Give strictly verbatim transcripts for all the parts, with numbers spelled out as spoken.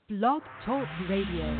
Blog Talk Radio.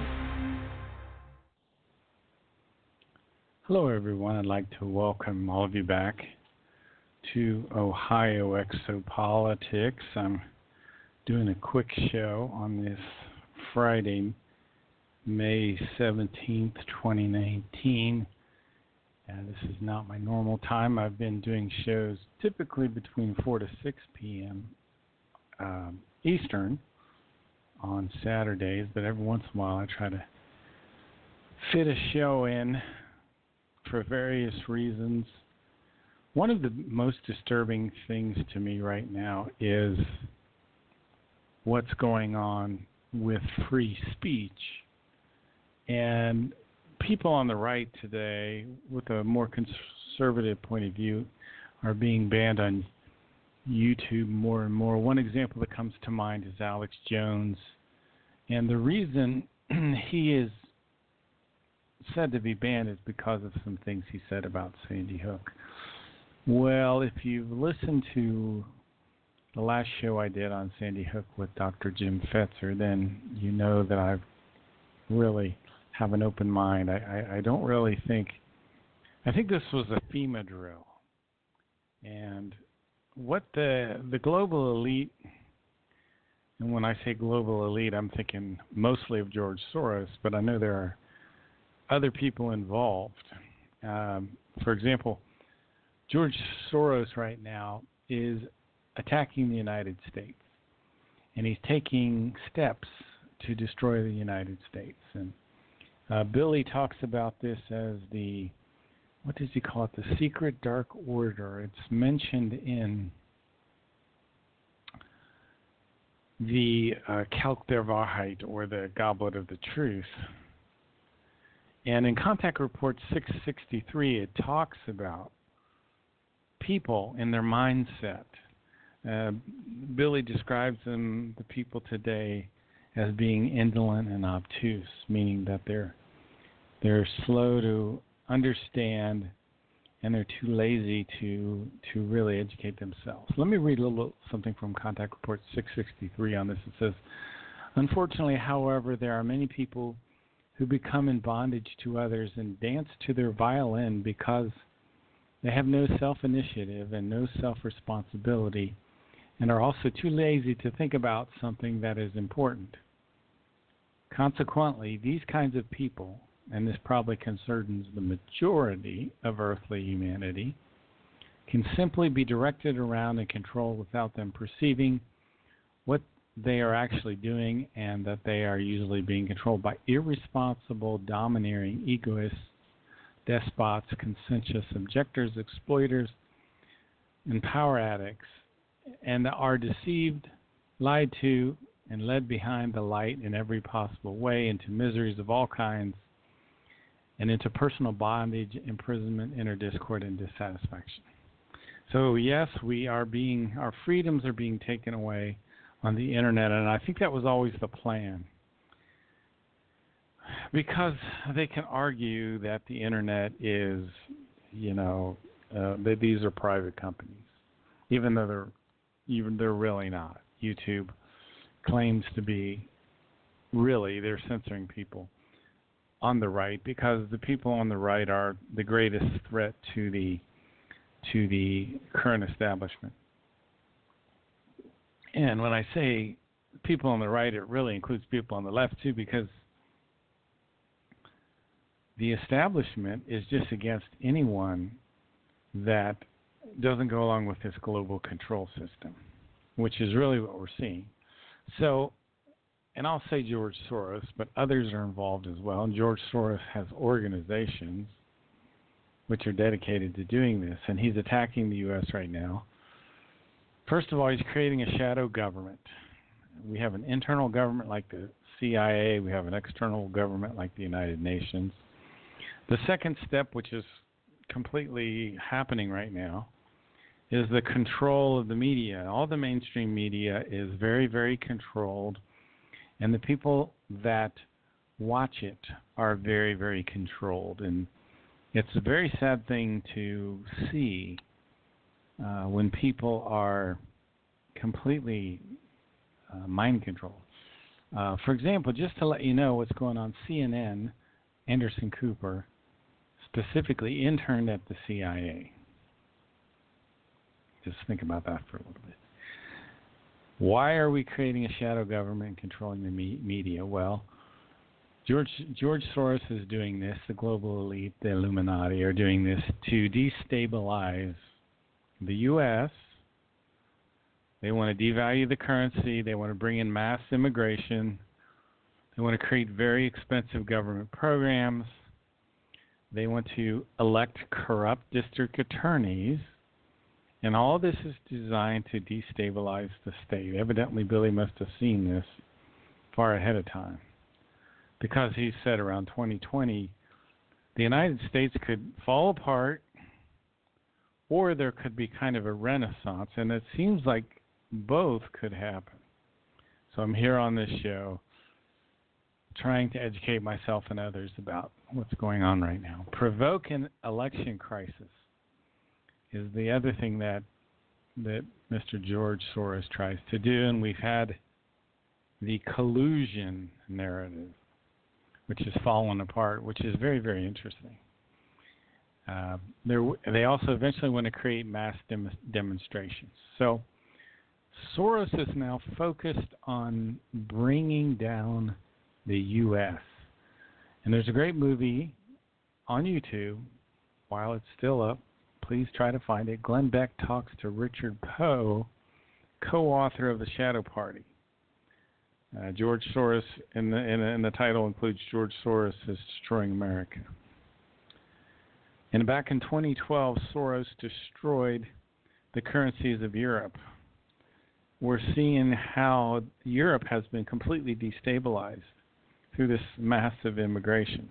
Hello, everyone. I'd like to welcome all of you back to Ohio Exopolitics. I'm doing a quick show on this Friday, May seventeenth, twenty nineteen. And this is not my normal time. I've been doing shows typically between four to six p.m. Um, Eastern on Saturdays, but every once in a while I try to fit a show in for various reasons. One of the most disturbing things to me right now is what's going on with free speech. And people on the right today, with a more conservative point of view, are being banned on YouTube more and more. One example that comes to mind is Alex Jones. And the reason he is said to be banned is because of some things he said about Sandy Hook. Well, if you've listened to the last show I did on Sandy Hook with Doctor Jim Fetzer, then you know that I really have an open mind. I, I, I don't really think, I think this was a FEMA drill. And what the the global elite, and when I say global elite, I'm thinking mostly of George Soros, but I know there are other people involved. Um, for example, George Soros right now is attacking the United States, and he's taking steps to destroy the United States. And uh, Billy talks about this as the, what does he call it, the secret dark order. It's mentioned in the uh, Kalk der Wahrheit, or the Goblet of the Truth. And in Contact Report six sixty-three, it talks about people in their mindset. Uh, Billy describes them, the people today, as being indolent and obtuse, meaning that they're they're slow to understand and they're too lazy to to really educate themselves. Let me read a little something from Contact Report six sixty-three on this. It says, unfortunately, however, there are many people who become in bondage to others and dance to their violin because they have no self-initiative and no self-responsibility, and are also too lazy to think about something that is important. Consequently, these kinds of people, and this probably concerns the majority of earthly humanity, can simply be directed around and controlled without them perceiving what they are actually doing, and that they are usually being controlled by irresponsible, domineering egoists, despots, conscientious objectors, exploiters, and power addicts, and are deceived, lied to, and led behind the light in every possible way into miseries of all kinds, and into personal bondage, imprisonment, inner discord, and dissatisfaction. So yes, we are being, our freedoms are being taken away on the internet, and I think that was always the plan, because they can argue that the internet is, you know, uh, that these are private companies, even though they're even they're really not. YouTube claims to be, really, they're censoring people on the right, because the people on the right are the greatest threat to the to the current establishment. And when I say people on the right, it really includes people on the left too, because the establishment is just against anyone that doesn't go along with this global control system, which is really what we're seeing. So, and I'll say George Soros, but others are involved as well. And George Soros has organizations which are dedicated to doing this, and he's attacking the U S right now. First of all, he's creating a shadow government. We have an internal government like the C I A. We have an external government like the United Nations. The second step, which is completely happening right now, is the control of the media. All the mainstream media is very, very controlled, and the people that watch it are very, very controlled. And it's a very sad thing to see uh, when people are completely uh, mind controlled. Uh, for example, just to let you know what's going on, C N N, Anderson Cooper, specifically interned at the C I A. Just think about that for a little bit. Why are we creating a shadow government and controlling the me- media? Well, George George Soros is doing this. The global elite, the Illuminati, are doing this to destabilize the U S. They want to devalue the currency. They want to bring in mass immigration. They want to create very expensive government programs. They want to elect corrupt district attorneys. And all this is designed to destabilize the state. Evidently, Billy must have seen this far ahead of time, because he said around twenty twenty, the United States could fall apart, or there could be kind of a renaissance, and it seems like both could happen. So I'm here on this show trying to educate myself and others about what's going on right now. Provoke an election crisis is the other thing that that Mister George Soros tries to do, and we've had the collusion narrative, which has fallen apart, which is very, very interesting. Uh, they also eventually want to create mass dem- demonstrations. So Soros is now focused on bringing down the U S. And there's a great movie on YouTube, while it's still up. Please try to find it. Glenn Beck talks to Richard Poe, co-author of The Shadow Party. Uh, George Soros, in the, in, the, in the title includes George Soros is Destroying America. And back in twenty twelve, Soros destroyed the currencies of Europe. We're seeing how Europe has been completely destabilized through this massive immigration.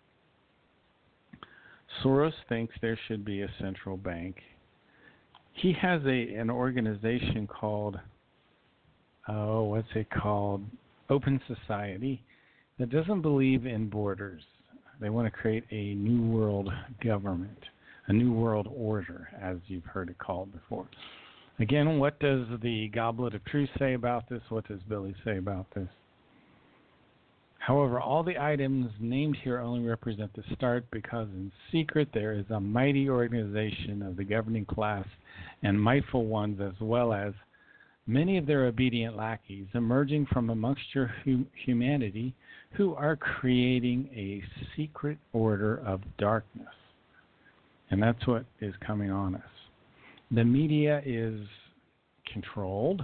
Soros thinks there should be a central bank. He has a an organization called, oh, what's it called? Open Society, that doesn't believe in borders. They want to create a new world government, a new world order, as you've heard it called before. Again, what does the Goblet of Truth say about this? What does Billy say about this? However, all the items named here only represent the start, because in secret there is a mighty organization of the governing class and mightful ones, as well as many of their obedient lackeys, emerging from amongst your hum- humanity, who are creating a secret order of darkness. And that's what is coming on us. The media is controlled,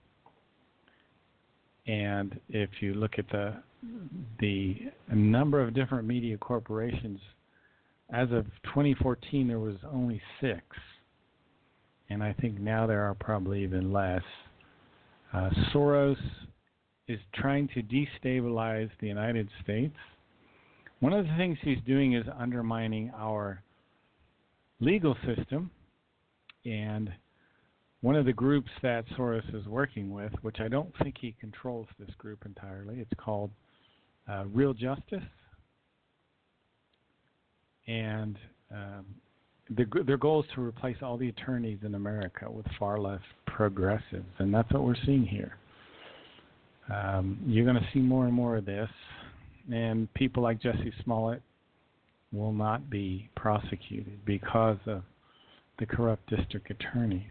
and if you look at the the number of different media corporations, as of twenty fourteen there was only six, and I think now there are probably even less. Uh, Soros is trying to destabilize the United States. One of the things he's doing is undermining our legal system, and one of the groups that Soros is working with, which I don't think he controls this group entirely, it's called uh, Real Justice, and um, the, their goal is to replace all the attorneys in America with far left progressives, and that's what we're seeing here. Um, you're going to see more and more of this, and people like Jesse Smollett will not be prosecuted because of the corrupt district attorneys.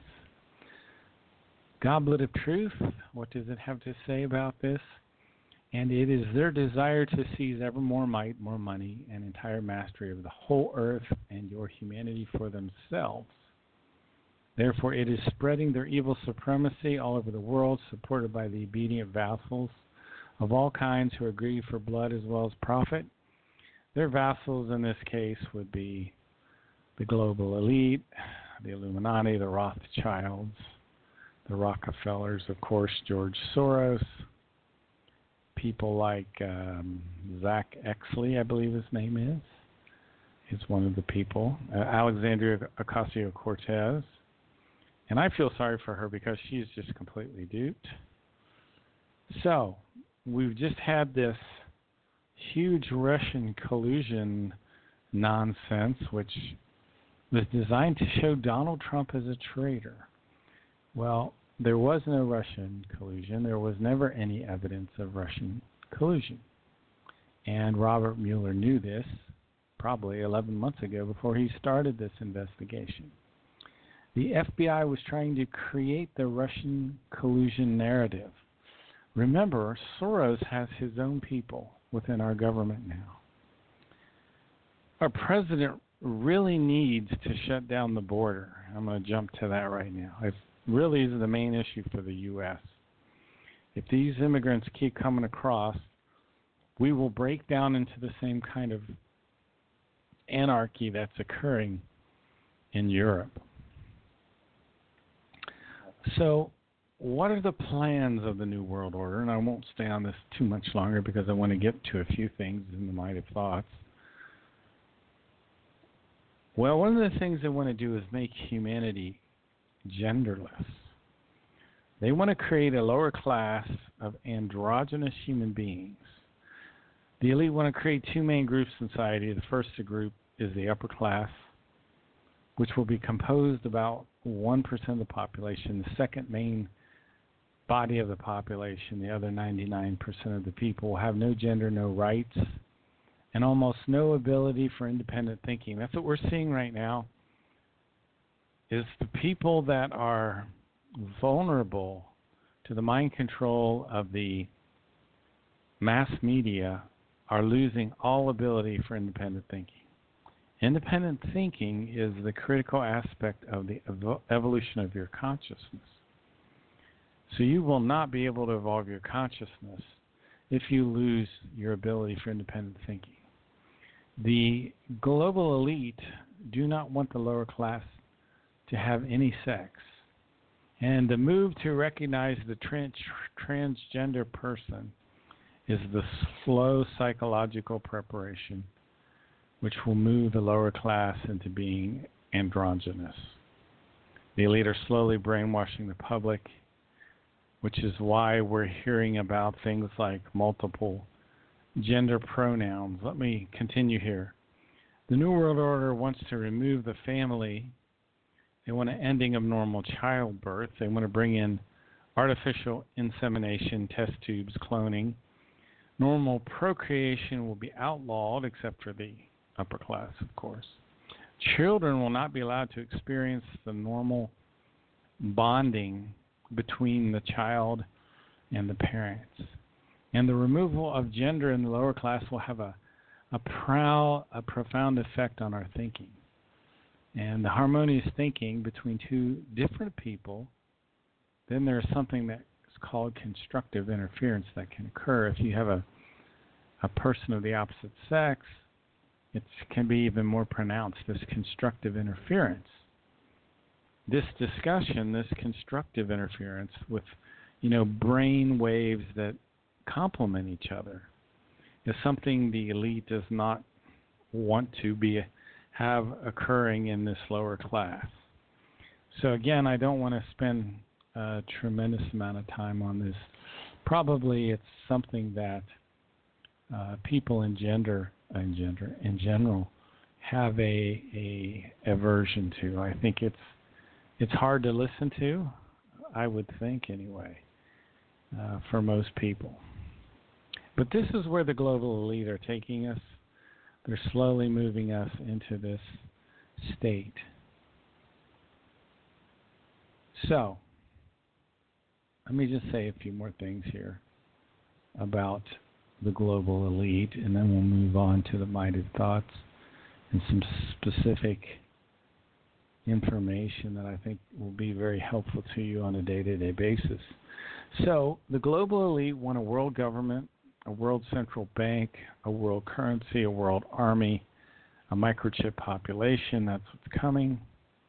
Goblet of Truth, what does it have to say about this? And it is their desire to seize ever more might, more money, and entire mastery of the whole earth and your humanity for themselves. Therefore, it is spreading their evil supremacy all over the world, supported by the obedient vassals of all kinds who are greedy for blood as well as profit. Their vassals in this case would be the global elite, the Illuminati, the Rothschilds, the Rockefellers, of course, George Soros, people like um, Zach Exley, I believe his name is, is one of the people, uh, Alexandria Ocasio-Cortez. And I feel sorry for her because she's just completely duped. So, we've just had this huge Russian collusion nonsense, which was designed to show Donald Trump as a traitor. Well, there was no Russian collusion. There was never any evidence of Russian collusion. And Robert Mueller knew this probably eleven months ago before he started this investigation. The F B I was trying to create the Russian collusion narrative. Remember, Soros has his own people within our government now. Our president really needs to shut down the border. I'm going to jump to that right now. It really is the main issue for the U S. If these immigrants keep coming across, we will break down into the same kind of anarchy that's occurring in Europe. So, what are the plans of the New World Order? And I won't stay on this too much longer because I want to get to a few things in the Might of Thoughts. Well, one of the things they want to do is make humanity genderless. They want to create a lower class of androgynous human beings. The elite want to create two main groups in society. The first group is the upper class, which will be composed about one percent of the population. The second main body of the population, the other ninety-nine percent of the people, will have no gender, no rights, and almost no ability for independent thinking. That's what we're seeing right now, is the people that are vulnerable to the mind control of the mass media are losing all ability for independent thinking. Independent thinking is the critical aspect of the evo- evolution of your consciousness. So you will not be able to evolve your consciousness if you lose your ability for independent thinking. The global elite do not want the lower class to have any sex. And the move to recognize the trans- transgender person is the slow psychological preparation which will move the lower class into being androgynous. The elite are slowly brainwashing the public, which is why we're hearing about things like multiple gender pronouns. Let me continue here. The New World Order wants to remove the family. They want an ending of normal childbirth. They want to bring in artificial insemination, test tubes, cloning. Normal procreation will be outlawed, except for the upper class, of course. Children will not be allowed to experience the normal bonding between the child and the parents. And the removal of gender in the lower class will have a, a, proud, a profound effect on our thinking. And the harmonious thinking between two different people, then there's something that is called constructive interference that can occur. If you have a, a person of the opposite sex, it can be even more pronounced, this constructive interference. This discussion, this constructive interference with, you know, brain waves that complement each other is something the elite does not want to be have occurring in this lower class. So again, I don't want to spend a tremendous amount of time on this. Probably it's something that uh, people in gender, in gender in general have a a aversion to. I think it's it's hard to listen to, I would think anyway, uh, for most people. But this is where the global elite are taking us. They're slowly moving us into this state. So, let me just say a few more things here about the global elite, and then we'll move on to the Might of Thoughts and some specific information that I think will be very helpful to you on a day-to-day basis. So, the global elite want a world government, a world central bank, a world currency, a world army, a microchip population. That's what's coming.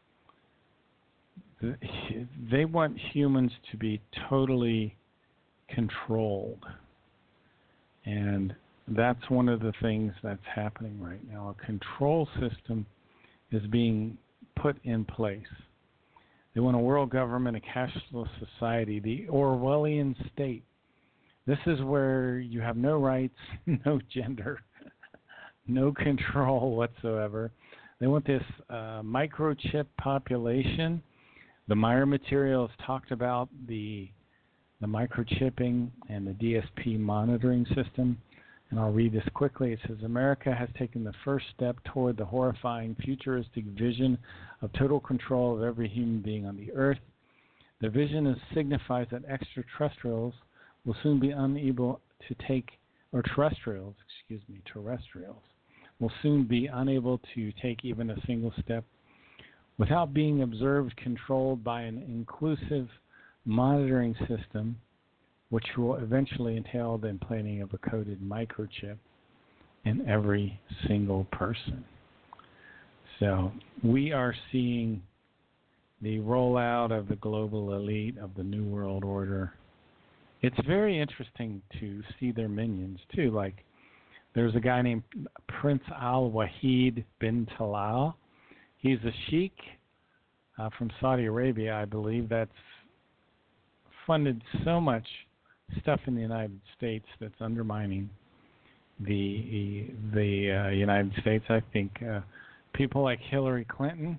They want humans to be totally controlled. And that's one of the things that's happening right now. A control system is being put in place. They want a world government, a cashless society, the Orwellian state. This is where you have no rights, no gender, no control whatsoever. They want this uh, microchip population The Meyer materials talked about the the microchipping and the D S P monitoring system. And I'll read this quickly. It says, America has taken the first step toward the horrifying futuristic vision of total control of every human being on the earth. The vision is, signifies that extraterrestrials will soon be unable to take, or terrestrials, excuse me, terrestrials, will soon be unable to take even a single step without being observed, controlled by an inclusive monitoring system, which will eventually entail the implanting of a coded microchip in every single person. So we are seeing the rollout of the global elite of the New World Order. It's very interesting to see their minions, too. Like, there's a guy named Prince Al-Wahid bin Talal. He's a sheikh uh, from Saudi Arabia, I believe, that's funded so much stuff in the United States that's undermining the the uh, United States. I think uh, people like Hillary Clinton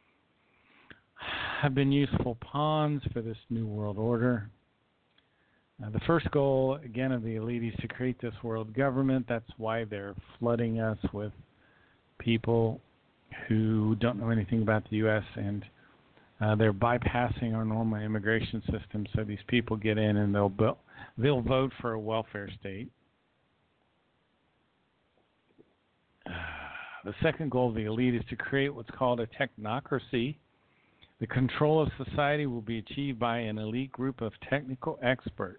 have been useful pawns for this New World Order. Uh, the first goal, again, of the elite is to create this world government. That's why they're flooding us with people who don't know anything about the U S, and uh, they're bypassing our normal immigration system, so these people get in and they'll bu- they'll vote for a welfare state. Uh, the second goal of the elite is to create what's called a technocracy. The control of society will be achieved by an elite group of technical experts.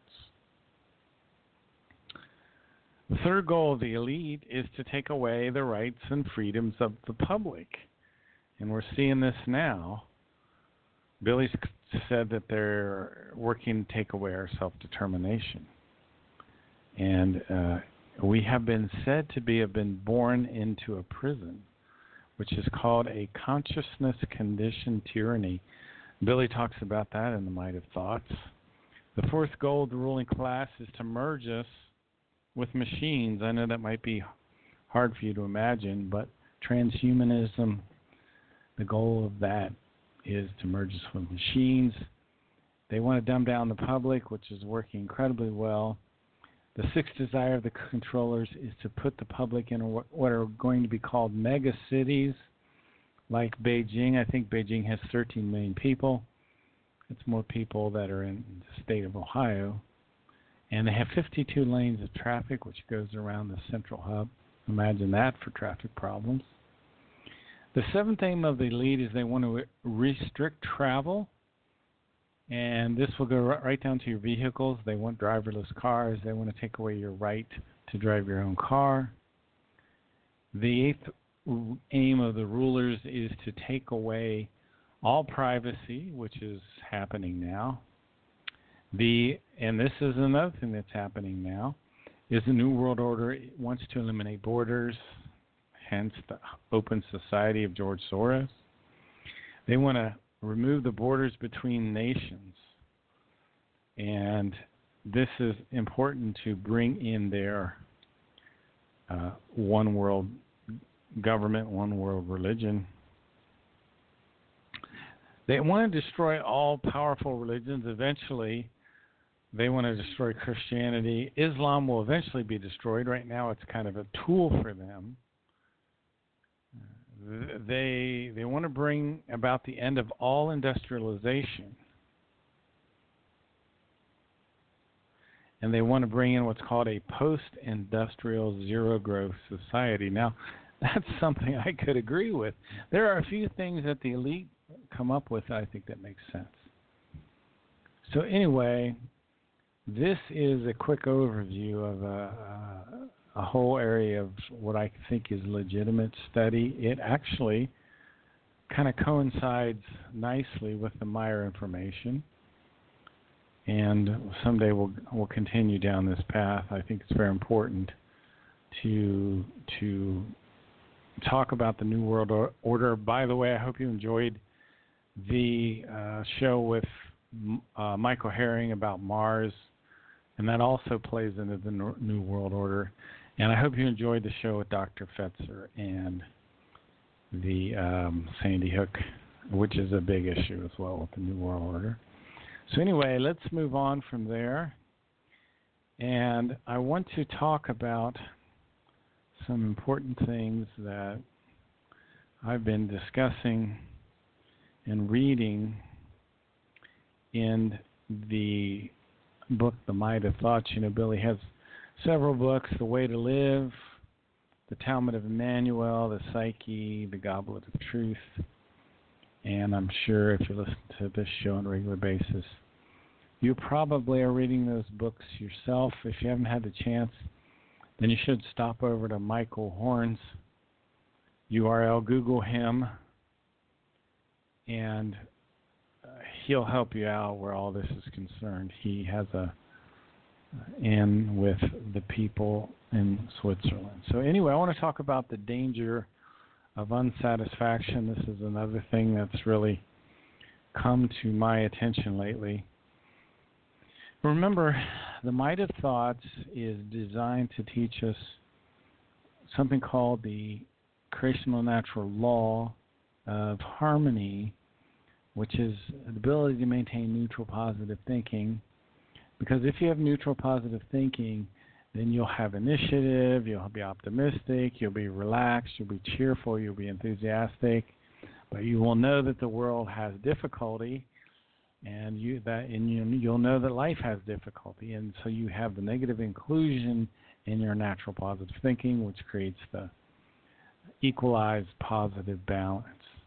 The third goal of the elite is to take away the rights and freedoms of the public. And we're seeing this now. Billy said that they're working to take away our self-determination. And uh, we have been said to be have been born into a prison, which is called a consciousness conditioned tyranny. Billy talks about that in The Might of Thoughts. The fourth goal of the ruling class is to merge us with machines. I know that might be hard for you to imagine, but transhumanism, the goal of that is to merge us with machines. They want to dumb down the public, which is working incredibly well. The sixth desire of the controllers is to put the public in what are going to be called mega cities, like Beijing. I think Beijing has thirteen million people. It's more people that are in the state of Ohio. And they have fifty-two lanes of traffic, which goes around the central hub. Imagine that for traffic problems. The seventh aim of the elite is they want to restrict travel. And this will go right down to your vehicles. They want driverless cars. They want to take away your right to drive your own car. The eighth aim of the rulers is to take away all privacy, which is happening now. The and this is another thing that's happening now, is the New World Order wants to eliminate borders, hence the open society of George Soros. They want to remove the borders between nations. And this is important to bring in their uh, one world government, one world religion. They want to destroy all powerful religions. Eventually, they want to destroy Christianity. Islam will eventually be destroyed. Right now, it's kind of a tool for them. They they want to bring about the end of all industrialization. And they want to bring in what's called a post-industrial zero-growth society. Now, that's something I could agree with. There are a few things that the elite come up with that I think that makes sense. So anyway, this is a quick overview of a, a, a whole area of what I think is legitimate study. It actually kind of coincides nicely with the Meyer information. And someday we'll we'll continue down this path. I think it's very important to to talk about the New World Order. By the way, I hope you enjoyed the uh, show with uh, Michael Herring about Mars, and that also plays into the New World Order. And I hope you enjoyed the show with Doctor Fetzer and the um, Sandy Hook which is a big issue as well with the New World Order. So anyway, let's move on from there. And I want to talk about some important things that I've been discussing and reading in the book, The Might of Thoughts. You know, Billy has several books: The Way to Live, The Talmud of Emmanuel, The Psyche, The Goblet of Truth. And I'm sure if you listen to this show on a regular basis, you probably are reading those books yourself. If you haven't had the chance, then you should stop over to Michael Horn's U R L, Google him, and uh, he'll help you out where all this is concerned. He has a in with the people in Switzerland. So anyway, I want to talk about the danger of unsatisfaction. This is another thing that's really come to my attention lately. Remember, the Might of Thoughts is designed to teach us something called the creational natural law of harmony, which is the ability to maintain neutral positive thinking. Because if you have neutral positive thinking, then you'll have initiative, you'll be optimistic, you'll be relaxed, you'll be cheerful, you'll be enthusiastic, but you will know that the world has difficulty, and you that and you, you'll know that life has difficulty, and so you have the negative inclusion in your natural positive thinking, which creates the equalized positive balance.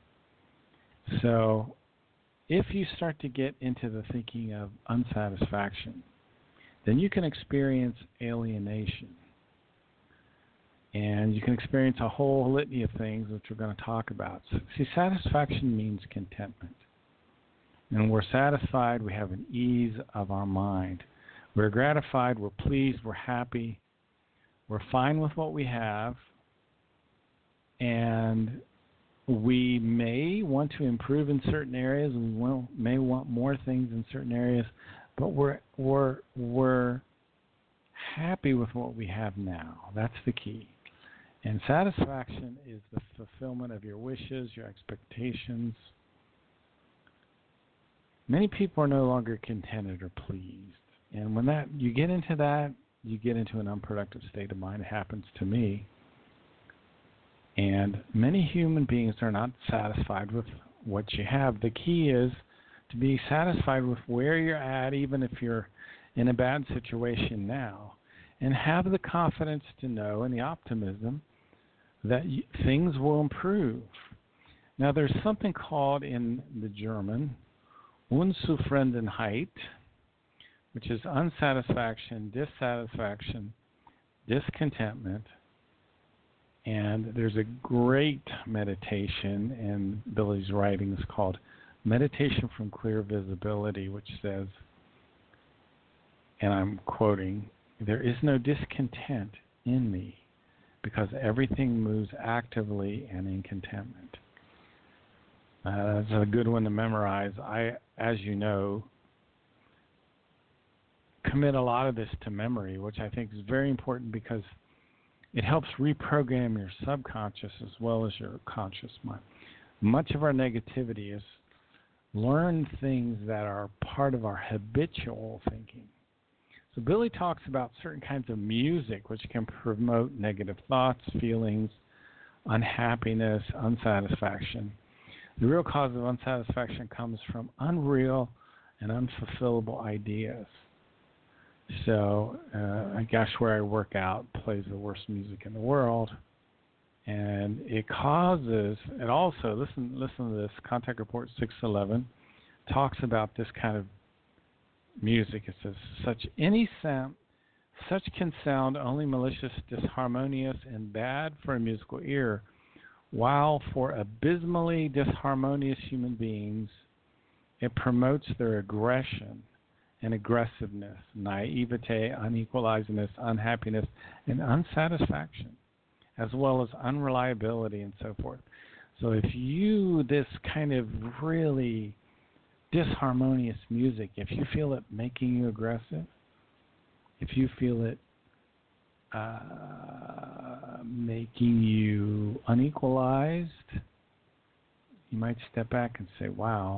So if you start to get into the thinking of unsatisfaction, then you can experience alienation. And you can experience a whole litany of things which we're going to talk about. So, see, satisfaction means contentment. And we're satisfied, we have an ease of our mind. We're gratified, we're pleased, we're happy, we're fine with what we have, and we may want to improve in certain areas, we will, may want more things in certain areas, but we're we're we're happy with what we have now. That's the key. And satisfaction is the fulfillment of your wishes, your expectations. Many people are no longer contented or pleased. And when that you get into that, you get into an unproductive state of mind. It happens to me. And many human beings are not satisfied with what you have. The key is to be satisfied with where you're at, even if you're in a bad situation now, and have the confidence to know and the optimism that y- things will improve. Now, there's something called in the German Unzufriedenheit, which is unsatisfaction, dissatisfaction, discontentment. And there's a great meditation in Billy's writings called Meditation from Clear Visibility, which says, and I'm quoting, "There is no discontent in me because everything moves actively and in contentment." Uh, that's a good one to memorize. I, as you know, commit a lot of this to memory, which I think is very important because it helps reprogram your subconscious as well as your conscious mind. Much of our negativity is learned things that are part of our habitual thinking. So Billy talks about certain kinds of music which can promote negative thoughts, feelings, unhappiness, unsatisfaction. The real cause of unsatisfaction comes from unreal and unfulfillable ideas. So, uh, gosh, where I work out plays the worst music in the world, and it causes. It also listen, listen to this. Contact Report six eleven talks about this kind of music. It says, "Such any sound, such can sound only malicious, disharmonious, and bad for a musical ear, while for abysmally disharmonious human beings, it promotes their aggression and aggressiveness, naivete, unequalizedness, unhappiness, and unsatisfaction, as well as unreliability and so forth." So if you, this kind of really disharmonious music, if you feel it making you aggressive, if you feel it uh, making you unequalized, you might step back and say, wow,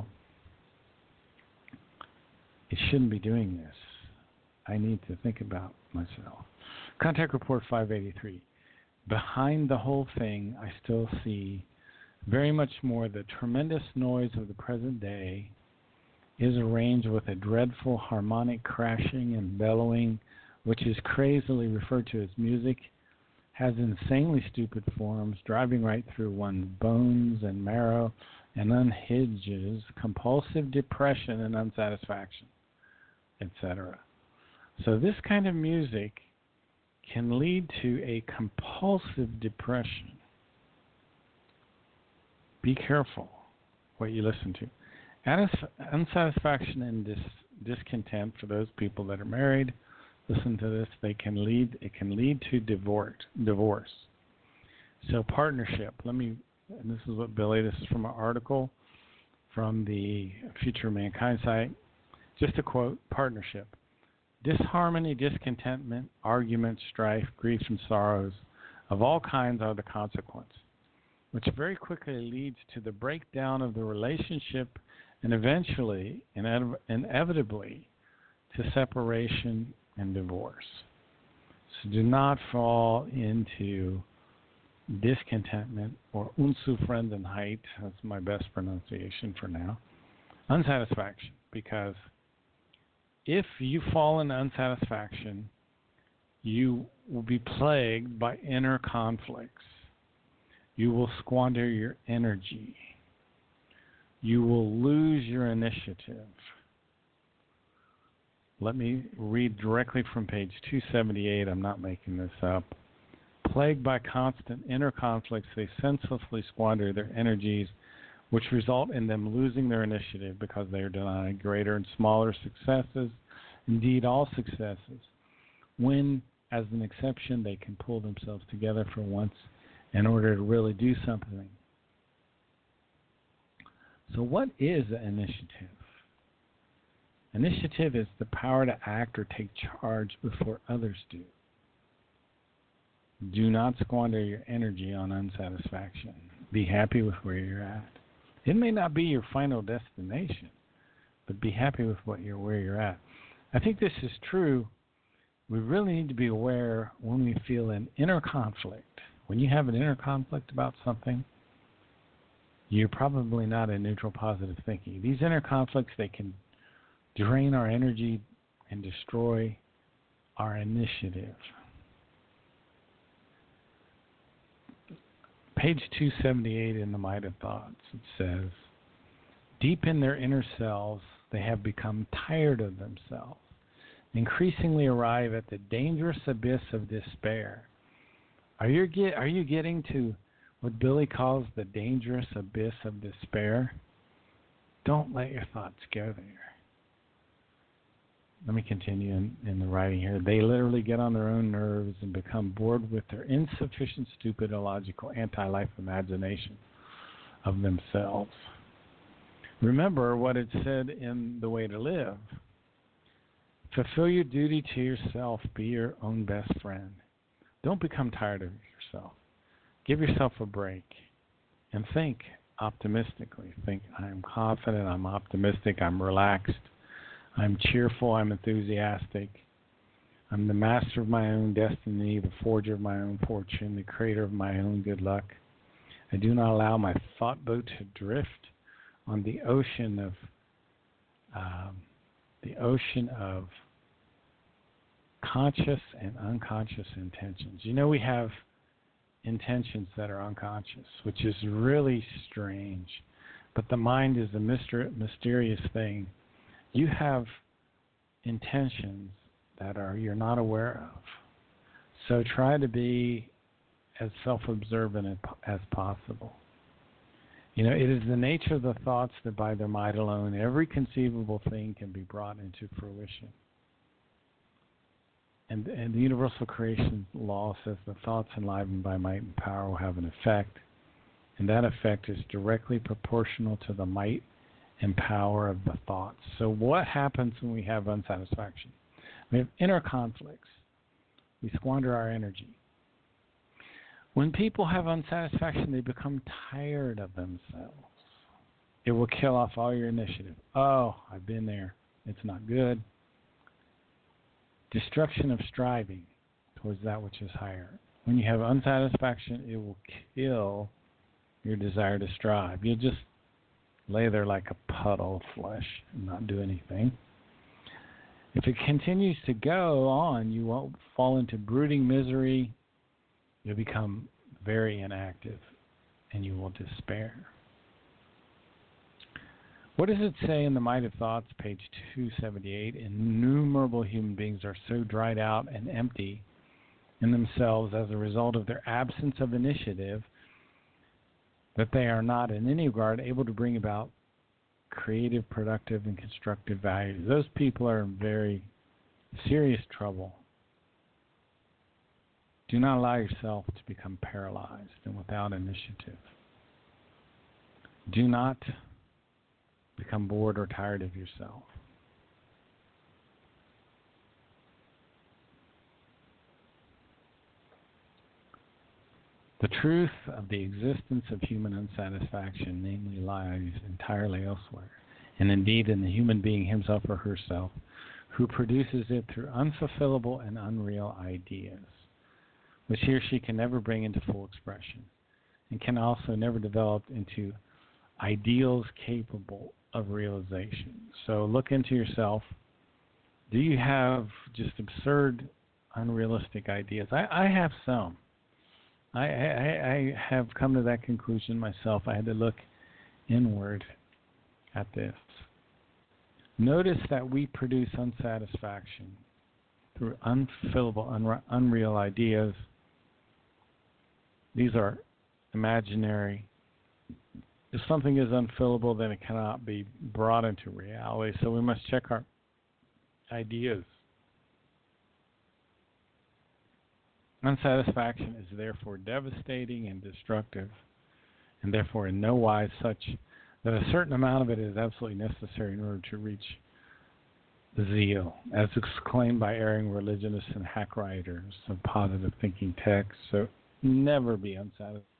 it shouldn't be doing this. I need to think about myself. Contact Report five eighty-three. Behind the whole thing, I still see very much more the tremendous noise of the present day is arranged with a dreadful harmonic crashing and bellowing, which is crazily referred to as music, has insanely stupid forms, driving right through one's bones and marrow, and unhinges compulsive depression and unsatisfaction, et cetera. So this kind of music can lead to a compulsive depression. Be careful what you listen to. Unsatisfaction and dis- discontent for those people that are married, listen to this, they can lead, it can lead to divorce. divorce. So partnership, let me, and this is what Billy, this is from an article from the Future of Mankind site. Just a quote, partnership. Disharmony, discontentment, argument, strife, grief, and sorrows of all kinds are the consequence, which very quickly leads to the breakdown of the relationship and eventually, inev- inevitably, to separation and divorce. So do not fall into discontentment or Unzufriedenheit, that's my best pronunciation for now, unsatisfaction, because if you fall into unsatisfaction, you will be plagued by inner conflicts. You will squander your energy. You will lose your initiative. Let me read directly from page two seventy-eight. I'm not making this up. Plagued by constant inner conflicts, they senselessly squander their energies, which result in them losing their initiative because they are denied greater and smaller successes, indeed all successes, when, as an exception, they can pull themselves together for once in order to really do something. So what is an initiative? Initiative is the power to act or take charge before others do. Do not squander your energy on unsatisfaction. Be happy with where you're at. It may not be your final destination, but be happy with what you're where you're at. I think this is true. We really need to be aware when we feel an inner conflict. When you have an inner conflict about something, you're probably not in neutral positive thinking. These inner conflicts, they can drain our energy and destroy our initiative. Page two seventy-eight in the Might of Thoughts, it says, deep in their inner selves, they have become tired of themselves, increasingly arrive at the dangerous abyss of despair. Are you, get, are you getting to what Billy calls the dangerous abyss of despair? Don't let your thoughts go there. Let me continue in, in the writing here. They literally get on their own nerves and become bored with their insufficient, stupid, illogical, anti-life imagination of themselves. Remember what it said in The Way to Live. Fulfill your duty to yourself. Be your own best friend. Don't become tired of yourself. Give yourself a break and think optimistically. Think, I'm confident, I'm optimistic, I'm relaxed, I'm cheerful, I'm enthusiastic. I'm the master of my own destiny, the forger of my own fortune, the creator of my own good luck. I do not allow my thought boat to drift on the ocean of um, the ocean of conscious and unconscious intentions. You know, we have intentions that are unconscious, which is really strange. But the mind is a myster- mysterious thing. You have intentions that are you're not aware of. So try to be as self-observant as possible. You know, it is the nature of the thoughts that by their might alone, every conceivable thing can be brought into fruition. And, and the universal creation law says the thoughts enlivened by might and power will have an effect, and that effect is directly proportional to the might and power of the thoughts. So what happens when we have unsatisfaction? We have inner conflicts. We squander our energy. When people have unsatisfaction, they become tired of themselves. It will kill off all your initiative. Oh, I've been there. It's not good. Destruction of striving towards that which is higher. When you have unsatisfaction, it will kill your desire to strive. You'll just lay there like a puddle of flesh and not do anything. If it continues to go on, you won't fall into brooding misery. You'll become very inactive and you will despair. What does it say in The Might of Thoughts, page two seventy-eight? Innumerable human beings are so dried out and empty in themselves as a result of their absence of initiative that they are not in any regard able to bring about creative, productive, and constructive values. Those people are in very serious trouble. Do not allow yourself to become paralyzed and without initiative. Do not become bored or tired of yourself. The truth of the existence of human unsatisfaction, namely, lies entirely elsewhere, and indeed in the human being himself or herself, who produces it through unfulfillable and unreal ideas, which he or she can never bring into full expression, and can also never develop into ideals capable of realization. So look into yourself. Do you have just absurd, unrealistic ideas? I, I have some. I, I, I have come to that conclusion myself. I had to look inward at this. Notice that we produce unsatisfaction through unfillable, unre- unreal ideas. These are imaginary. If something is unfillable, then it cannot be brought into reality. So we must check our ideas. Unsatisfaction is therefore devastating and destructive, and therefore in no wise such that a certain amount of it is absolutely necessary in order to reach zeal, as exclaimed by erring religionists and hack writers of positive thinking texts. So never be unsatisfied.